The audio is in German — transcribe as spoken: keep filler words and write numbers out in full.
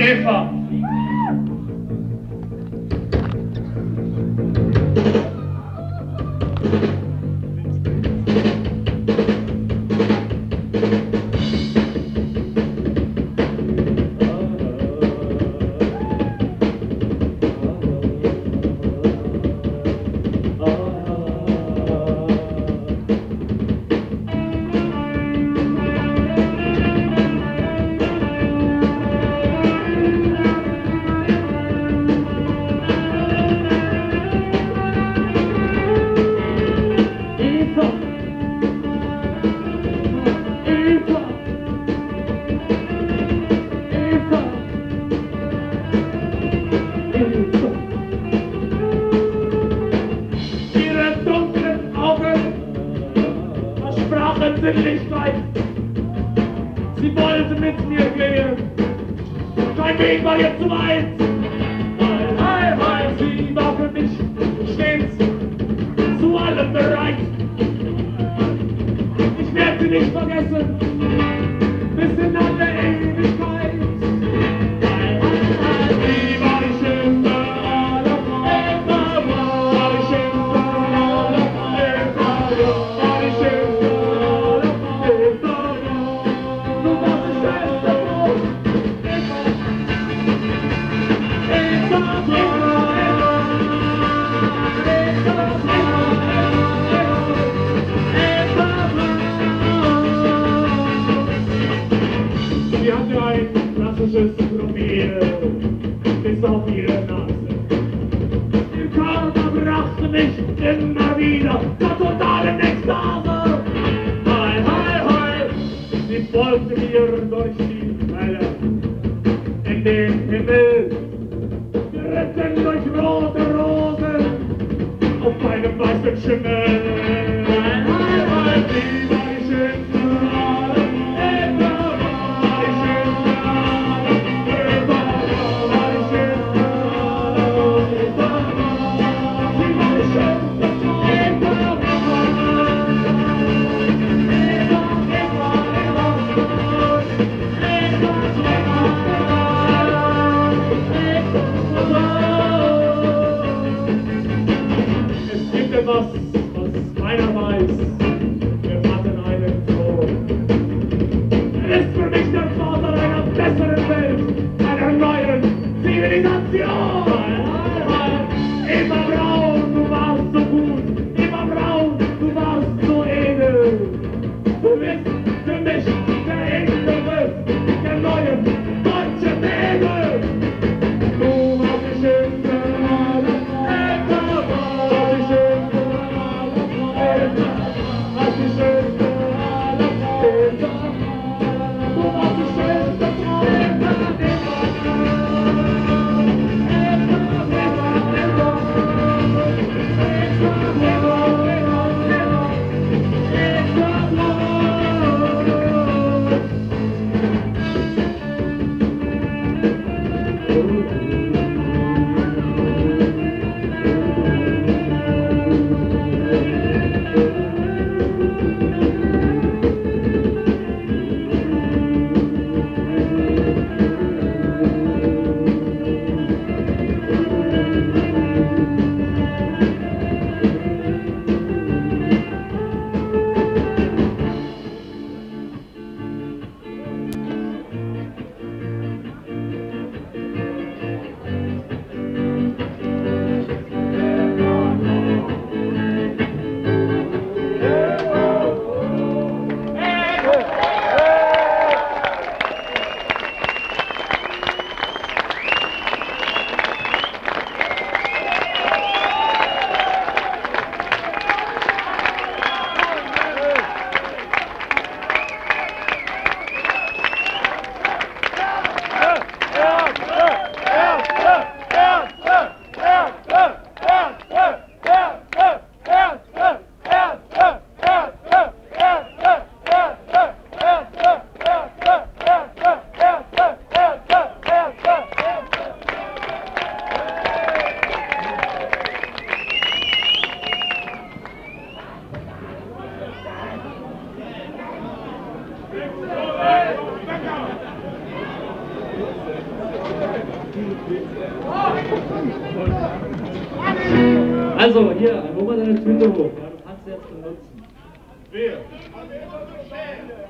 Eva. Sinnlichkeit. Sie wollte mit mir gehen. Kein Weg war ihr zu weit. Nein, nein, nein, sie war für mich stets zu allem bereit. Ich werde sie nicht vergessen, bis in alle Ewigkeit. Nein, nein, nein, sie war die schönste aller Frauen. War die schönste aller Frauen. War die schönste. Sie hatte ein klassisches Profil, bis auf ihre Nase. Ihr Körper brachte mich immer wieder zur totalen Ekstase. Hi, hi, hi, sie folgte mir durch die Welle in den Himmel, geritten durch rote Rosen auf einem weißen Schimmel. Hi, hi, hi, sie war die schönste aller Eva, war die schönste aller Eva, war die schönste aller Eva, sie war die schönste Eva, es gibt etwas, was keiner weiß. Wir hatten einen Thron. Er ist für mich der Vater einer besseren Welt, einer neuen Zivilisation. Eva Braun, du warst so gut. Eva Braun, du warst so edel. Du bist für mich der Inbegriff der neuen deutschen Mädel. Du warst die schönste aller Eva, war die schönste aller Eva, warst die schönste aller Eva. Du warst die schönste Eva, Eva, Also, hier, hol mal deine Tüte hoch. Ja, du kannst sie jetzt benutzen. Wer?